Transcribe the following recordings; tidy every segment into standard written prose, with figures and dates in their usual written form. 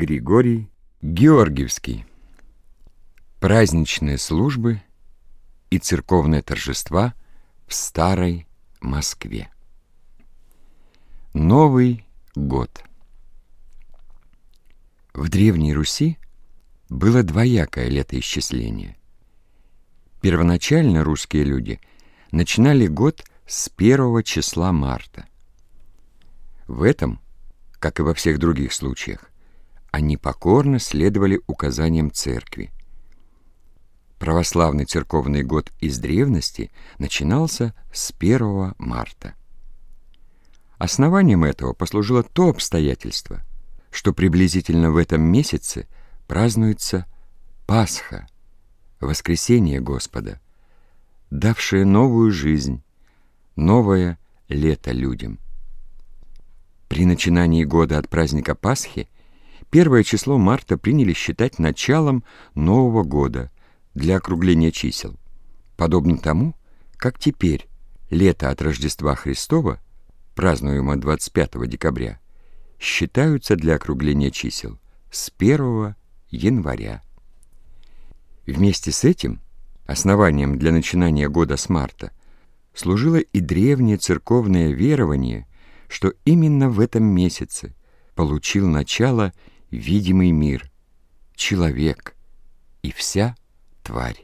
Григорий Георгиевский. Праздничные службы и церковные торжества в Старой Москве. Новый год. В Древней Руси было двоякое летоисчисление. Первоначально русские люди начинали год с 1 числа марта. В этом, как и во всех других случаях, они покорно следовали указаниям церкви. Православный церковный год из древности начинался с 1 марта. Основанием этого послужило то обстоятельство, что приблизительно в этом месяце празднуется Пасха, воскресение Господа, давшее новую жизнь, новое лето людям. При начинании года от праздника Пасхи 1 число марта приняли считать началом Нового года для округления чисел, подобно тому, как теперь лето от Рождества Христова, празднуемое 25 декабря, считаются для округления чисел с 1 января. Вместе с этим основанием для начинания года с марта служило и древнее церковное верование, что именно в этом месяце получил начало видимый мир, человек и вся тварь.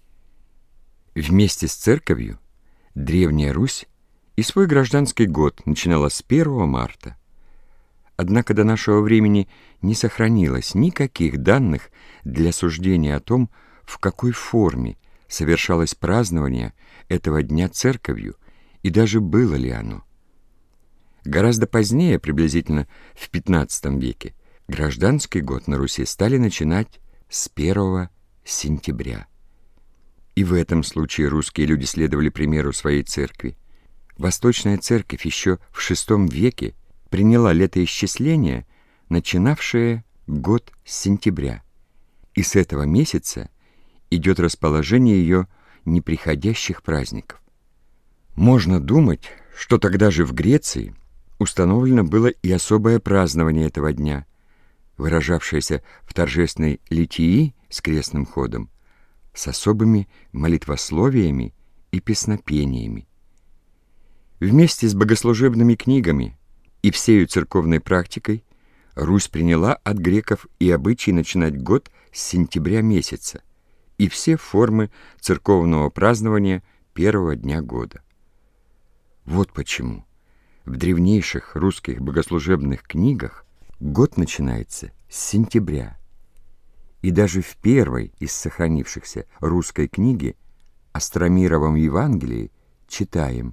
Вместе с церковью Древняя Русь и свой гражданский год начинала с 1 марта. Однако до нашего времени не сохранилось никаких данных для суждения о том, в какой форме совершалось празднование этого дня церковью и даже было ли оно. Гораздо позднее, приблизительно в XV веке, гражданский год на Руси стали начинать с 1 сентября. И в этом случае русские люди следовали примеру своей церкви. Восточная церковь еще в VI веке приняла летоисчисление, начинавшее год с сентября, и с этого месяца идет расположение ее неприходящих праздников. Можно думать, что тогда же в Греции установлено было и особое празднование этого дня, выражавшееся в торжественной литии с крестным ходом, с особыми молитвословиями и песнопениями. Вместе с богослужебными книгами и всею церковной практикой Русь приняла от греков и обычай начинать год с сентября месяца и все формы церковного празднования первого дня года. Вот почему в древнейших русских богослужебных книгах год начинается с сентября, и даже в первой из сохранившихся русской книги Остромировом Евангелии читаем: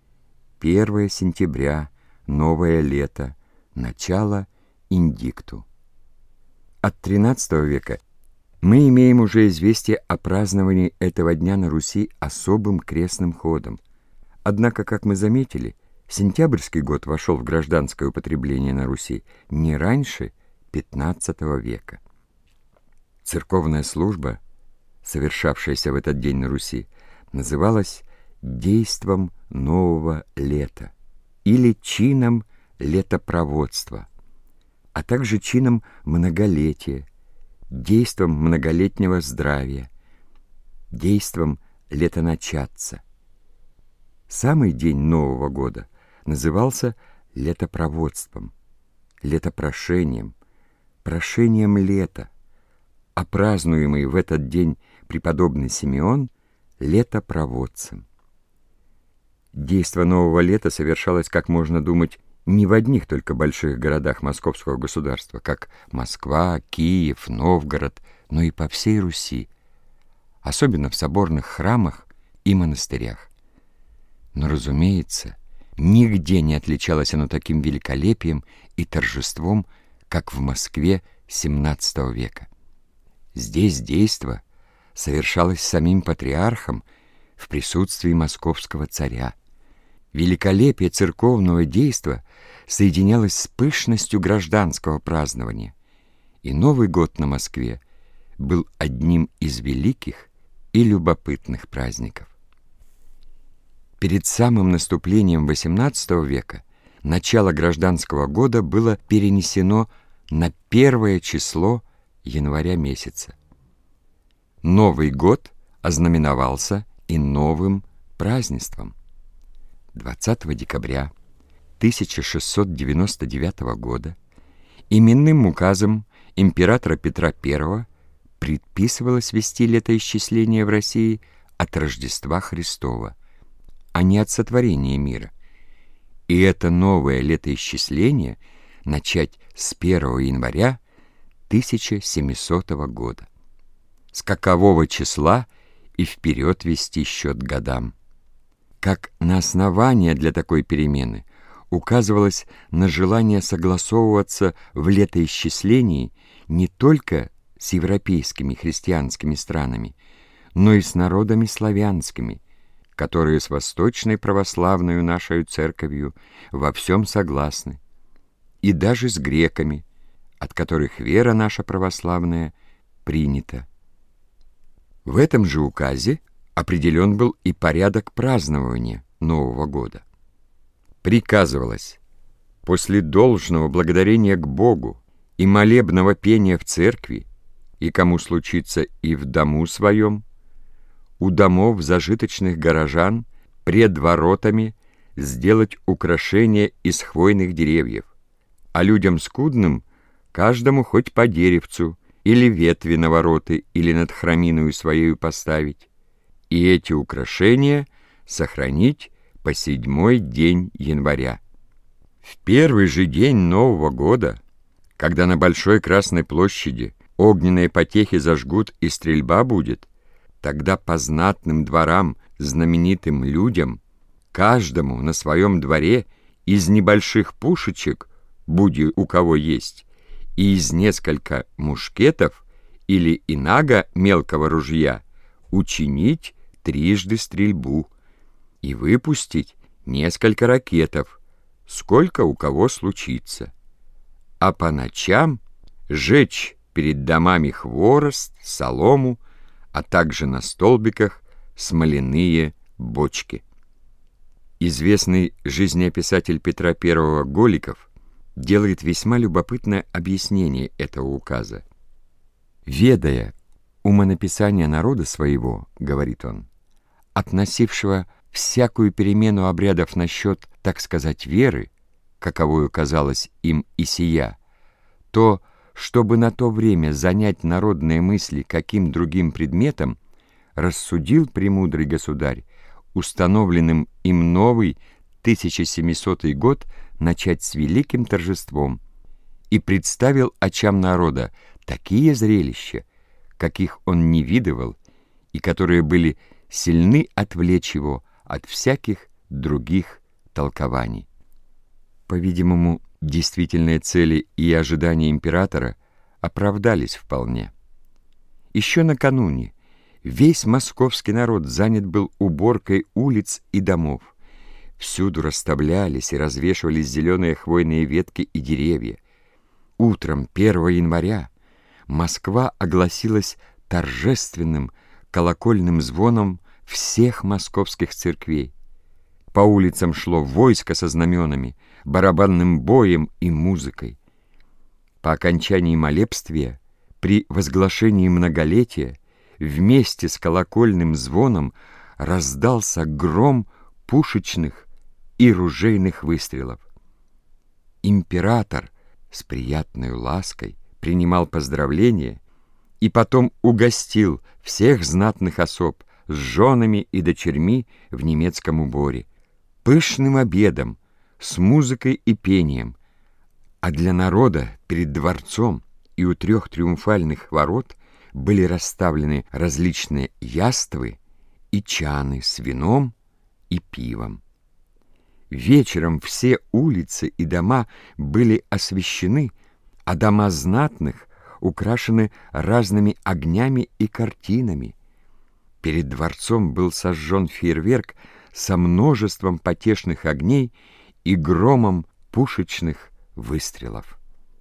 1 сентября, новое лето, начало индикту. От XIII века мы имеем уже известие о праздновании этого дня на Руси особым крестным ходом. Однако, как мы заметили, сентябрьский год вошел в гражданское употребление на Руси не раньше XV века. Церковная служба, совершавшаяся в этот день на Руси, называлась действом нового лета или чином летопроводства, а также чином многолетия, действом многолетнего здравия, действом летоначатца. Самый день Нового года назывался летопроводством, летопрошением, прошением лета, а празднуемый в этот день преподобный Симеон — летопроводцем. Действо нового лета совершалось, как можно думать, не в одних только больших городах московского государства, как Москва, Киев, Новгород, но и по всей Руси, особенно в соборных храмах и монастырях. Но, разумеется, нигде не отличалось оно таким великолепием и торжеством, как в Москве XVII века. Здесь действо совершалось самим патриархом в присутствии московского царя. Великолепие церковного действа соединялось с пышностью гражданского празднования, и Новый год на Москве был одним из великих и любопытных праздников. Перед самым наступлением XVIII века начало гражданского года было перенесено на 1 число января месяца. Новый год ознаменовался и новым празднеством. 20 декабря 1699 года именным указом императора Петра I предписывалось вести летоисчисление в России от Рождества Христова, а не от сотворения мира. И это новое летоисчисление начать с 1 января 1700 года. С какового числа и вперед вести счет годам. Как на основание для такой перемены указывалось на желание согласовываться в летоисчислении не только с европейскими христианскими странами, но и с народами славянскими, которые с восточной православной нашей церковью во всем согласны, и даже с греками, от которых вера наша православная принята. В этом же указе определен был и порядок празднования Нового года. Приказывалось после должного благодарения к Богу и молебного пения в церкви, и кому случится и в дому своем, у домов зажиточных горожан пред воротами сделать украшения из хвойных деревьев, а людям скудным каждому хоть по деревцу или ветви на вороты или над храминою своею поставить, и эти украшения сохранить по 7-й день января. В первый же день Нового года, когда на Большой Красной площади огненные потехи зажгут и стрельба будет, тогда по знатным дворам, знаменитым людям, каждому на своем дворе из небольших пушечек, буди у кого есть, и из несколько мушкетов или инага мелкого ружья учинить 3 стрельбу и выпустить несколько ракетов, сколько у кого случится. А по ночам жечь перед домами хворост, солому, а также на столбиках смоляные бочки. Известный жизнеописатель Петра I Голиков делает весьма любопытное объяснение этого указа. «Ведая умонаписание народа своего, — говорит он, — относившего всякую перемену обрядов насчет, так сказать, веры, каковою казалось им и сия, то, чтобы на то время занять народные мысли каким другим предметом, рассудил премудрый государь установленным им новый 1700 год начать с великим торжеством и представил очам народа такие зрелища, каких он не видывал и которые были сильны отвлечь его от всяких других толкований». По-видимому, действительные цели и ожидания императора оправдались вполне. Еще накануне весь московский народ занят был уборкой улиц и домов. Всюду расставлялись и развешивались зеленые хвойные ветки и деревья. Утром 1 января Москва огласилась торжественным колокольным звоном всех московских церквей. По улицам шло войско со знаменами, барабанным боем и музыкой. По окончании молебствия, при возглашении многолетия, вместе с колокольным звоном раздался гром пушечных и ружейных выстрелов. Император с приятной лаской принимал поздравления и потом угостил всех знатных особ с женами и дочерьми в немецком уборе, пышным обедом, с музыкой и пением, а для народа перед дворцом и у 3 триумфальных ворот были расставлены различные яствы и чаны с вином и пивом. Вечером все улицы и дома были освещены, а дома знатных украшены разными огнями и картинами. Перед дворцом был сожжен фейерверк со множеством потешных огней и громом пушечных выстрелов.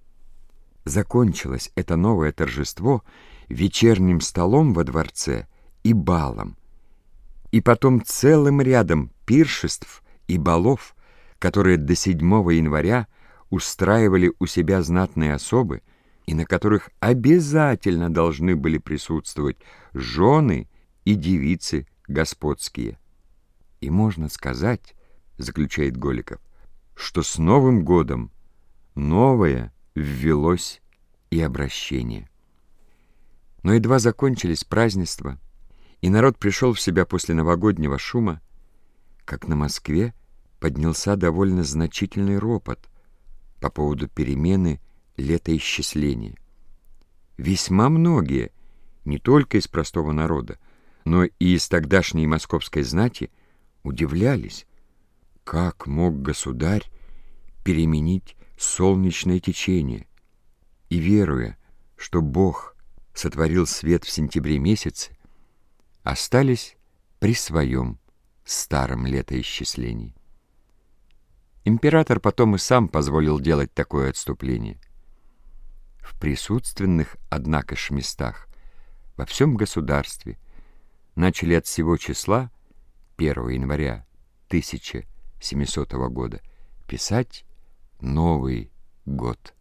Закончилось это новое торжество вечерним столом во дворце и балом, и потом целым рядом пиршеств и балов, которые до 7 января устраивали у себя знатные особы и на которых обязательно должны были присутствовать жены и девицы господские. И можно сказать, заключает Голиков, что с Новым годом новое ввелось и обращение. Но едва закончились празднества, и народ пришел в себя после новогоднего шума, как на Москве поднялся довольно значительный ропот по поводу перемены летоисчисления. Весьма многие, не только из простого народа, но и из тогдашней московской знати, удивлялись, как мог государь переменить солнечное течение, и, веруя, что Бог сотворил свет в сентябре месяце, остались при своем старом летоисчислении. Император потом и сам позволил делать такое отступление. В присутственных, однако ж, местах во всем государстве начали от сего числа 1 января 1700 года писать Новый год.